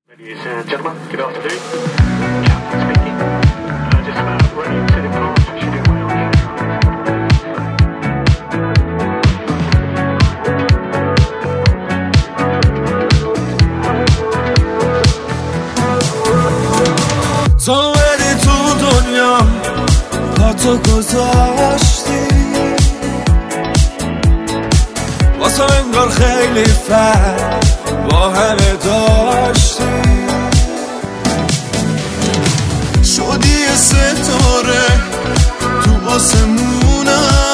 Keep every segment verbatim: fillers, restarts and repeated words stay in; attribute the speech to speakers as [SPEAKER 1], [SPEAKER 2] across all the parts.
[SPEAKER 1] Ladies and gentlemen, good afternoon. Captain speaking. Uh, just about ready to depart. Should do well.
[SPEAKER 2] تو بری تو دنیا با تو گذاشتی واسه انگار خیلی فرق با همه داشتی شدی یه ستاره تو آسمونم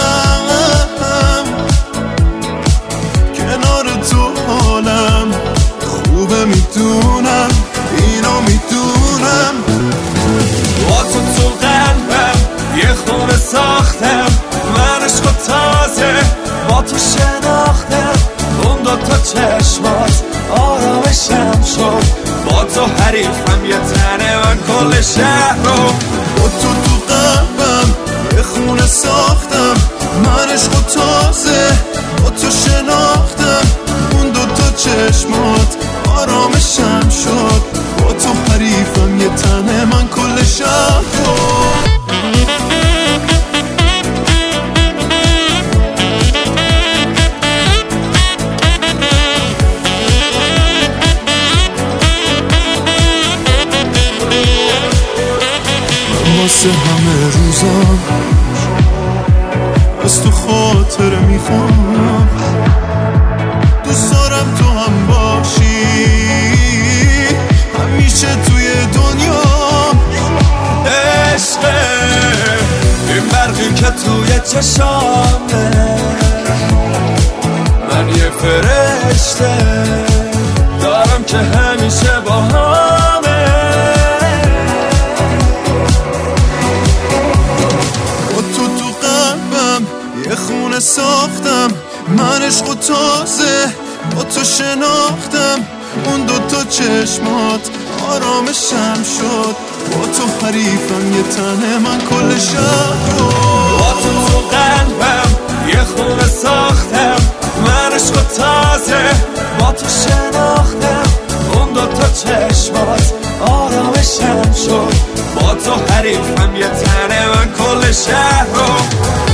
[SPEAKER 2] کنار تو حالم خوبه میدونم اینو میدونم با تو تو قلبم یه خونه ساختم من عشق و تازه با تو شناختم اون دوتا چشمات آرامشم شد با تو حریفم یه تنه من کل شهر رو با تو تو قلبم یه خونه ساختم من عشق و تازه با تو شناختم اون دوتا چشمات آرامشم شد با تو حریفم یه تنه من کل شهر رو واسه همه روزا از تو خاطره میخوام دوست دارم تو هم باشی همیشه توی دنیا عشقه این برقی که توی چشامه من یه فرشته دارم که همیشه با همه یه خونه ساختم من عشق و تازه با تو شناختم اون دوتا چشمات آرامشم شد با تو حریفم یه تنه من کل شهر رو با تو تو قلبم یه خونه ساختم من عشق و تازه با تو شناختم اون دوتا چشمات آرامشم شد با تو حریفم یه تنه من کل شهر رو